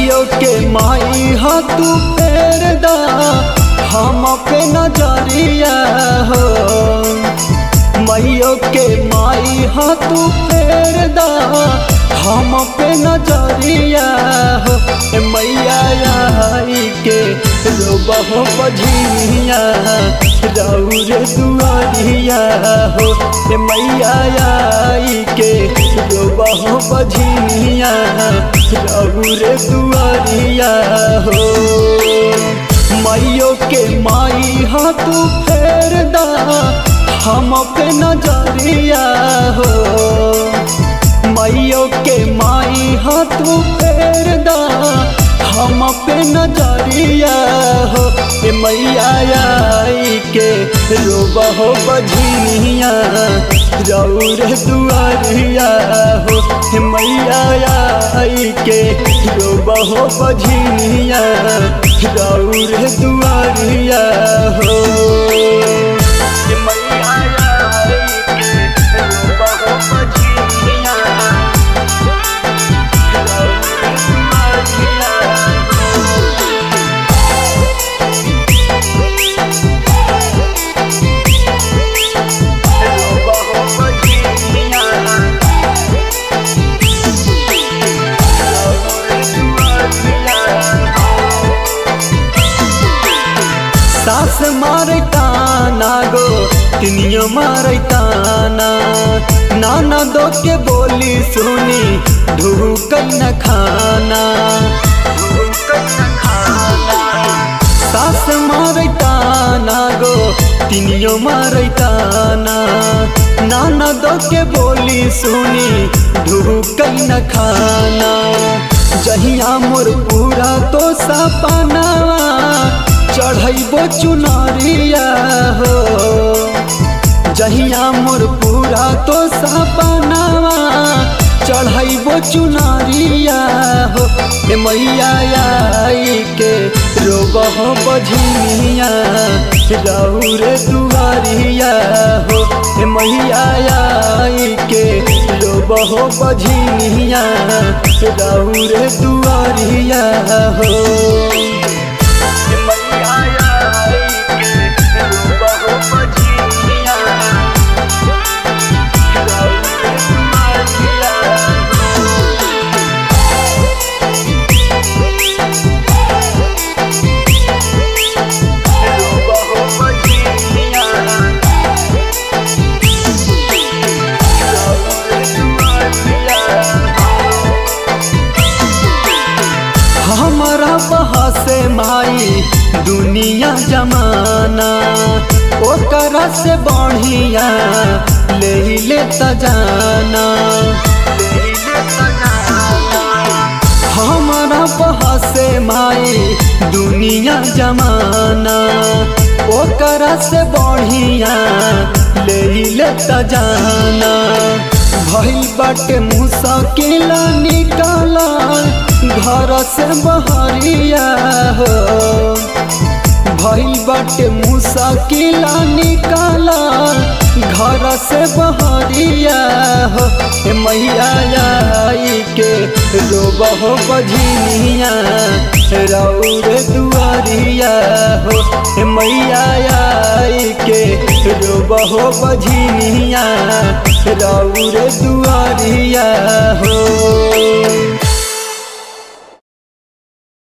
मैयो के माई हा तू फेर दा हम पे नजरिया हो। मैयो के माई हा तू फेर दा हम पे नजरिया हो। मैया आई के रोबहो बझिया रौर दुआरिया हो। मैया आई के रोबहो बझिया रौर दुआरिया हो। मैयो के माई हा तू फेर दा हम पे नजरिया हो। मैयो के माई हा तू फेर दा हम पे नजरिया हो। मैया आई के रोबहो बझिया रौर दुआरिया हो। मैया आई के रोबहो बझिया रौर दुआरिया हो। सास मारे ताना गो तिनियो मारे ताना। नाना दो के बोली सुनी ढूकल न खाना। सास मारे ताना गो तिनियो मारे ताना। नाना दो के बोली सुनी ढूकल न खाना। जहिया मोर पूरा तो सपना चढ़ैबो चुनरिया हो। जहिया मोर पूरा तो सपनावा चढ़ैबो चुनरिया हो। मैया आई के रोबहो बझिया रौर दुआरिया हो। मैया आई के रोबहो बझिया रौर दुआरिया हो। हमारा बहा से माई दुनिया जमाना ओकरा से बढ़िया ले जाना। हमारा बहा से माई दुनिया जमाना ओकरा से बढ़िया ले जाना। भइल बाटे मुश्किल निकाला घर से बहरिया हो। भइल बाटे मुश्किल निकाला घर से बहरिया हो। मैया आई के रोबहो बझिया रौर दुआरिया हो। मैया आई के रोबहो बझिया रौर दुआरिया हो।